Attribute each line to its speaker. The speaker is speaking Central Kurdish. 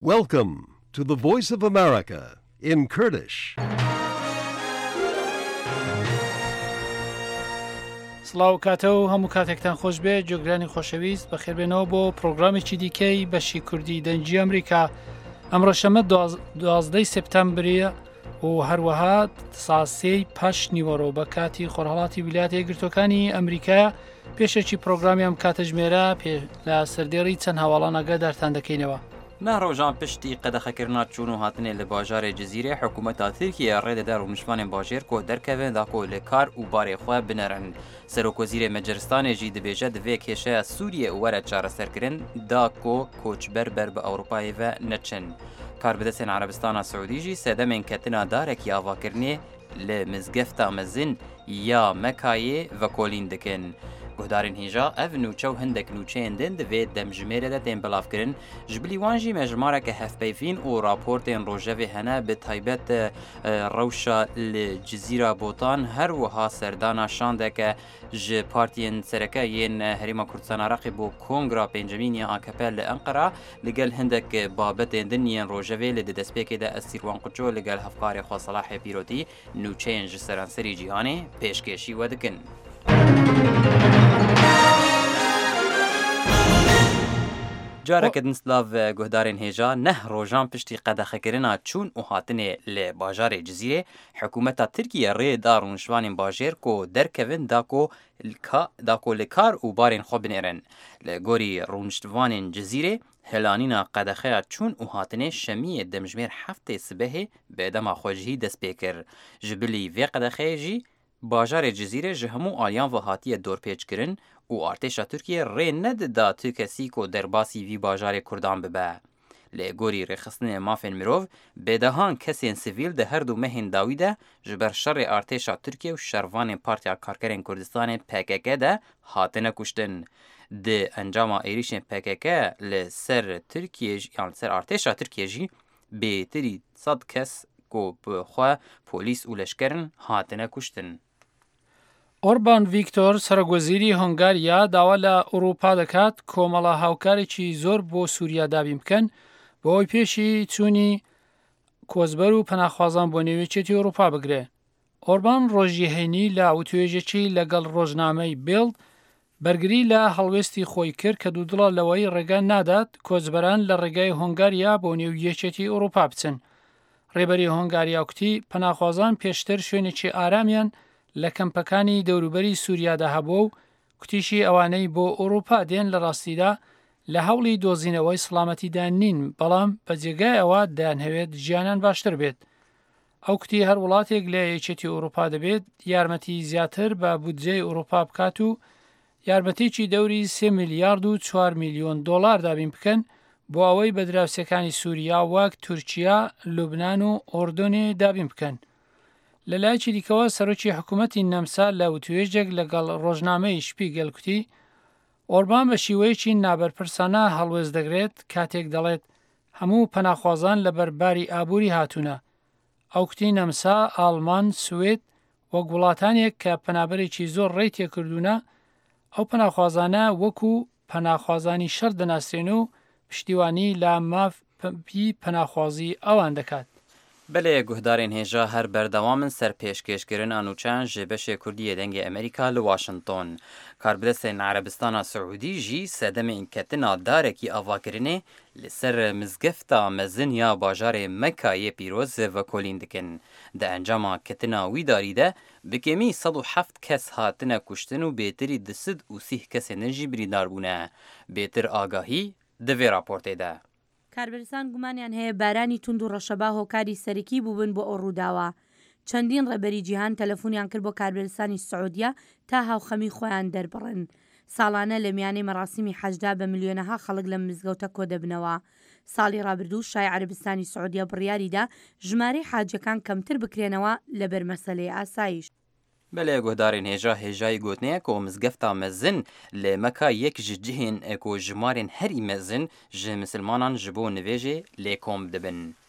Speaker 1: Welcome to the Voice of America in Kurdish.
Speaker 2: سڵاو کاتەوە هەموو کاتێکتان خۆش بێ جۆگرانی خۆشەویست بەخێربێنەوە بۆ پرۆگرامێکی دیکەی بەشی کوردی دەنجی ئەمریکا ئەمڕۆ شەمە 12 سپتامبریە و هەروەها ساسەی پاش نیوەڕۆ بە کاتی خۆرهەڵاتی ویلایەتە یەکگرتووەکانی ئەمریکا پێشێکی پرۆگرامی ئەم کاتەژمێرە لە سەردێڕی چەند هەواڵان ئەگادارتان دەکەینەوە.
Speaker 3: نەڕۆژان پشتی قەدەخەکردنا چوون و هاتنێ لە باژارێ جزیرە حکوومەتا تورکیا ڕێدەدار و نیشتوانên bajêr ku derkevin da ku li kar û barê xwe binerin. Serokkozîrê Macaristanê jî dibêje divê kêşeya Sûriye û were çareserkirin da ku koçber ber bi Ewropayê ve neçin. Karbidestên Erebistana Siûdî jî sedemên ketina darekî avakirinê li mizgefta mezin ya Mekayê vekolîn dikin. Guhdarên hêja ev nûçe û hindek nûçeyên din divê demjimêrê de tên bilavkirin, ji bilî wan jî mejmareke hevpeyvîn û raportên rojevê hene bi taybet rewşa li Cizîra Botan her wiha serdana şandeke ji partiyên serekeyên Herêma Kurdistan Iraqê bo Kongra pêncemîn ya AKP li Enqera li gel hindek babetên din yên rojevê li di destpêkê de Esîrwan Quço li gel hevkarê xwe Selahê Pîrotî nûçeyên ji seranserî cîhanê pêşkêşî we dikin. Careke din Slav guhdarên hêja neh rojan piştî qedexekirina çûn û hatinê li bajarê Cizîrê hikûmeta Tirkiye rê da rûniştvanên bajêr ku derkevin da ku li kar û barên xwe binêrin. Li gorî rûniştvanên Cizîrê helanîna qedexeya çûn û hatinê şemiyê demjimêr heftê sibehê bêdema xwe jî dest pê kir. Ji bilî vê qedexeyê jî bajarê Cizîrê ji hemû aliyan ve hatiye dorpêçkirin û artêşa Tirkiye rê nedida tu kesî ku derbasî vî bajarê Kurdan bibe. Lê gorî rêxistinê mafên mirov, bêdehan kesên sivîl di her du mehên dawî de ji ber şerê artêşa Tirkiye û şervanên Partiya Karkerên Kurdistanê PKK de hatine kuştin. Di encama êrişên PKK li ser Tirkiye yan ser artêşa Tirkiye jî bêtirî 100 kes ku bi xwe polîs û leşkerin hatine kuştin.
Speaker 2: ئۆربان ڤیکتۆر سەرۆکوەزیری هۆنگاریا داوا لە ئەوروپا دەکات کۆمەڵە هاوکارێکی زۆر بۆ سووریا دابین بکەن بۆ ئەوەی پێشی چوونی کۆچبەر و پەناخوازان بۆ نێوێچێتی ئەوروپا بگرێ. ئۆربان ڕۆژی هەینی لە وتوێژێکی لەگەڵ ڕۆژنامەی بیلد بەرگری لە هەڵوێستی خۆی کرد کە دوودڵە لەوەی ڕێگە نادات کۆچبەران لە ڕێگای هۆنگاریا بۆ نێویەکێتی ئەوروپا بچن. ڕێبەری هۆنگاریا وتی پەناخوازان پێشتر شوێنێکی ئارامیان لە کەمپەکانی دەوروبەری سووریادا هەبووە و کوتیشی ئەوانەی بۆ ئەوروپا دێن لە ڕاستیدا لە هەوڵی دۆزینەوەی سڵامەتیدا نین بەڵام بە جێگای ئەوە دەیانهەوێت ژیانیان باشتر بێت. ئەو کوتی هەر وڵاتێک لە یەکێتی ئەوروپا دەبێت یارمەتی زیاتر بە بودجەی ئەوروپا بکات و یارمەتێکی دەوری 3 میلیارد و 4 میلیۆن دۆلار دابین بکەن بۆ ئەوەی بە دراوسەکانی سووریا وەک تورکیا، لوبنان و ئۆردۆنێ دابین بکەن. لەلایەکی دیکەوە سەرۆکی حکوومەتی نەمسا لە وتوێژێک لەگەڵ ڕۆژنامەی شپیگەل کوتی ئۆربان بە شیوەیەکی نابەرپرسانە هەڵوێز دەگرێت کاتێک دەڵێت هەموو پەناخوازان لە بەرباری ئابووری هاتوونە. ئەو کوتی نەمسا، ئاڵمان، سوێد وەک وڵاتانێک کە پەنابەرێکی زۆر ڕێی تێکردوونە ئەو پەناخوازانە وەکو پەناخوازانی شەر دەناسرێن و پشتیوانی لە مافی پەناخوازی ئەوان دەکات.
Speaker 3: Belê guhdarên hêja her berdewamin ser pêşkêşkirin anûçan ji beşê Kurdiyê dengê Amerîka li Washington. Karbidestên Erebistana Siûdî jî sedemên ketina darekî avakirinê li ser mizgefta mezin ya bajarê Mekayê pîroz vekolîn dikin. Di encama ketina wî darî de bi kêmî 107 kes hatine kuştin û bêtirî 230 kesên din jî birîndar bûne. Bêtir agahî di vê raportê de.
Speaker 4: کاربەرستان گومانیان هەیە بارانی تونند و ڕەشەبا هۆکاری سەرەکی بووبن بۆ ئەو ڕووداوە. چەندین ڕێبەری جیهان تەلەفۆنیان کرد بۆ کاربەرستانی سعودیا تا هاوخەمی خۆیان دەربڕن. ساڵانە لە میانەی مەراسیمی حەجدا بە ملیۆنەها خەڵک لە مزگەوتە کۆ دەبنەوە. ساڵی ڕابردوو شای عەربستانی سعودیا بڕیاریدا ژمارەی حاجەکان کەمتر بکرێنەوە لەبەر مەسەلەی ئاسایش.
Speaker 3: Belê guhdarên hêja hêjayî gotiye ku mizgefta mezin li Meka yek ji cihên ku jimarên herî mezin ji misilmanan ji bo nivêjê lê kom dibin.